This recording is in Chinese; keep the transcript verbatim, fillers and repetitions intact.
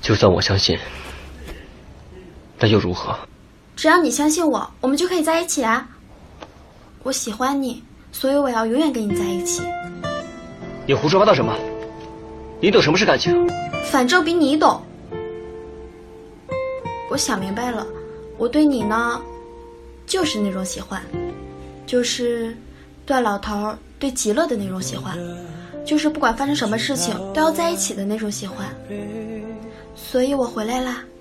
就算我相信，那又如何？ 只要你相信我，我们就可以在一起啊！我喜欢你，所以我要永远跟你在一起。 你胡说八道什么？你懂什么是感情？ 反正比你懂。我想明白了，我对你呢，就是那种喜欢，就是对老头对极了的那种喜欢，就是不管发生什么事情都要在一起的那种喜欢。所以我回来啦。